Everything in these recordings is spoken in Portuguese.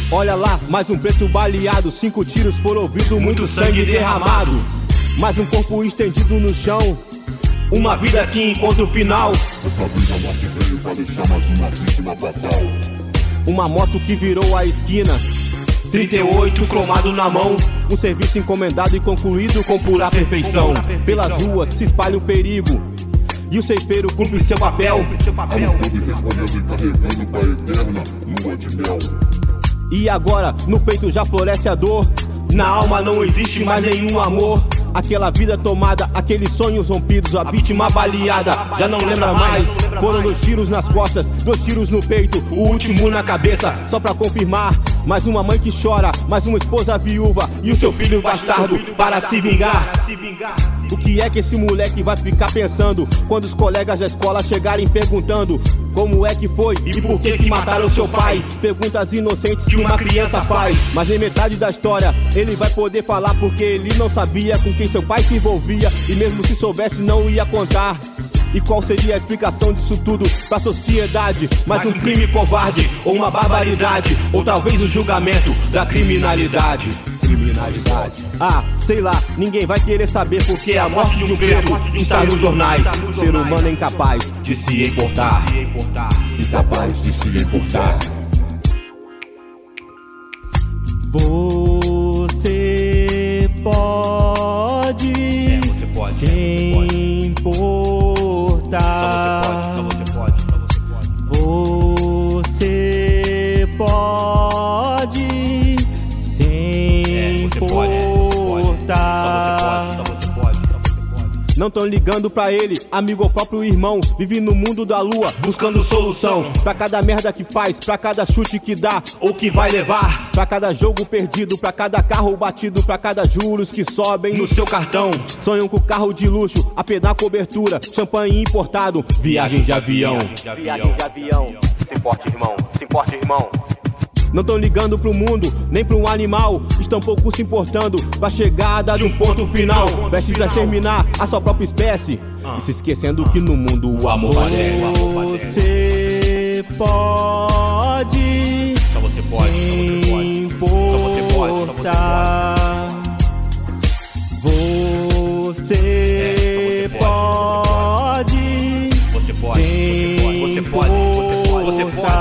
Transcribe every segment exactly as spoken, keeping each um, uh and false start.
Olha lá, mais um preto baleado, cinco tiros foram ouvidos, muito, muito sangue derramado. Mais um corpo estendido no chão, uma vida que encontra o final. Essa vez a morte veio pra deixar mais uma vítima fatal. Uma moto que virou a esquina, trinta e oito cromado na mão. Um serviço encomendado e concluído com pura perfeição. Pelas ruas se espalha o perigo e o ceifeiro cumpre seu papel. A luta de recomendo e carregando pra eterna lua de mel. E agora no peito já floresce a dor, na alma não existe mais nenhum amor. Aquela vida tomada, aqueles sonhos rompidos, a vítima baleada, já não lembra mais. Foram dois tiros nas costas, dois tiros no peito, o último na cabeça. Só pra confirmar, mais uma mãe que chora, mais uma esposa viúva e o seu filho bastardo para se vingar. O que é que esse moleque vai ficar pensando quando os colegas da escola chegarem perguntando como é que foi e por que que mataram seu pai? Perguntas inocentes que uma criança faz. Mas em metade da história ele vai poder falar, porque ele não sabia com quem seu pai se envolvia, e mesmo se soubesse não ia contar. E qual seria a explicação disso tudo pra sociedade? Mais um crime covarde, ou uma barbaridade, ou talvez o julgamento da criminalidade. Criminalidade. Ah, sei lá, ninguém vai querer saber, porque a morte de um preto está nos jornais. Ser humano é incapaz de se importar, incapaz de se importar. Você pode, é, você pode se é, pode. importar. Só você pode, só você pode, só você pode. Você pode se importar. Não tão ligando pra ele, amigo ou próprio irmão. Vive no mundo da lua, buscando solução pra cada merda que faz, pra cada chute que dá ou que vai levar, pra cada jogo perdido, pra cada carro batido, pra cada juros que sobem no seu cartão. Sonham com carro de luxo, apenas cobertura, champanhe importado, viagem de avião. Viagem de avião, se importe irmão, se importe irmão. Não tão ligando pro mundo, nem pro um animal, estão pouco se importando com a chegada de um ponto final. Prestes a terminar a sua própria espécie, e se esquecendo que no mundo o amor parece. Você pode, só você pode, se importar. Só você pode, só você pode. Você pode, você pode, você pode, você pode, você pode.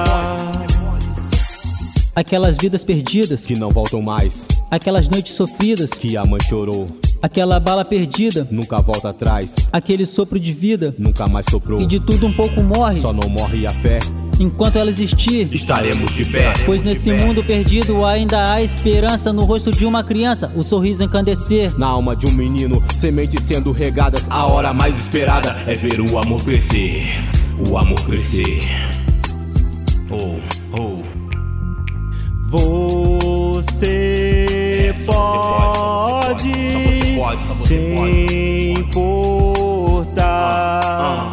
Aquelas vidas perdidas que não voltam mais, aquelas noites sofridas que a mãe chorou, aquela bala perdida nunca volta atrás, aquele sopro de vida nunca mais soprou. E de tudo um pouco morre, só não morre a fé. Enquanto ela existir, estaremos de pé. Pois nesse mundo perdido ainda há esperança. No rosto de uma criança, o sorriso encandecer. Na alma de um menino, sementes sendo regadas. A hora mais esperada é ver o amor crescer, o amor crescer. Oh, oh. Você é, pode, pode, só você pode, só você pode, só você se pode. importar. Ah, ah.